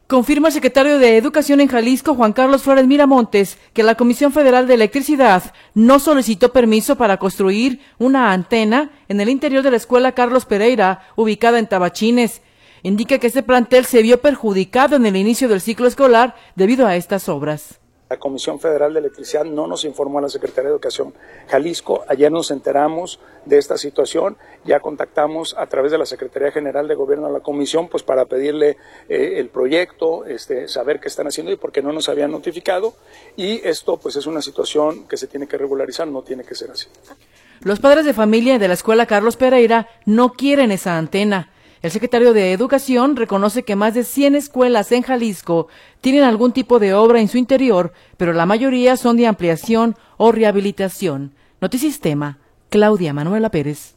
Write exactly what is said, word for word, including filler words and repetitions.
Confirma el secretario de Educación en Jalisco, Juan Carlos Flores Miramontes, que la Comisión Federal de Electricidad no solicitó permiso para construir una antena en el interior de la escuela Carlos Pereira, ubicada en Tabachines. Indica que este plantel se vio perjudicado en el inicio del ciclo escolar debido a estas obras. La Comisión Federal de Electricidad no nos informó a la Secretaría de Educación Jalisco. Ayer nos enteramos de esta situación. Ya contactamos a través de la Secretaría General de Gobierno a la Comisión pues para pedirle eh, el proyecto, este, saber qué están haciendo y por qué no nos habían notificado. Y esto pues es una situación que se tiene que regularizar, no tiene que ser así. Los padres de familia de la escuela Carlos Pereira no quieren esa antena. El secretario de Educación reconoce que más de cien escuelas en Jalisco tienen algún tipo de obra en su interior, pero la mayoría son de ampliación o rehabilitación. Notisistema, Claudia Manuela Pérez.